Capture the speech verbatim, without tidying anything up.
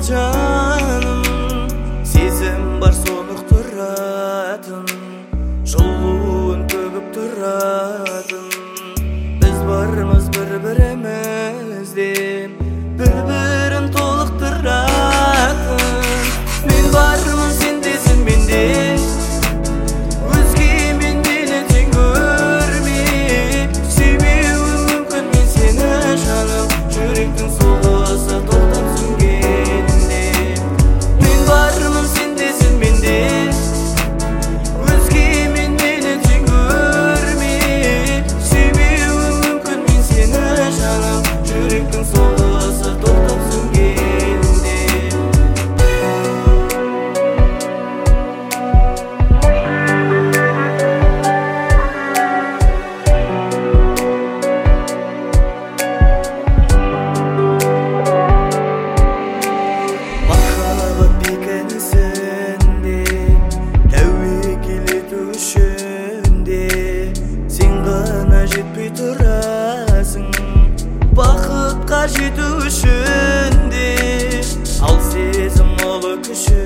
жаным, сезім бар соғып тұратын, жолуын төгіп тұратын. Біз бармыз бір-бірімізде, бір-бірін толықтыратын. Мен бармын, сендесің менде, өзге мен мені тең көрме. Сүймеуім мүмкін мен сені жаным, жүректің соғысы тоқтап сөнгенде. Мен бармын, сендесің менде, өзге мен мені тең көрме. Сүймеуім мүмкін мен сені жаным, жүректің соғысы тоқтап сөнгенде. Махаббат бекінісінде, тәуекел ету үшін де, сен ғана жетпей тұрасың. Бақытқа жету үшін де, ал сезім ұлы күші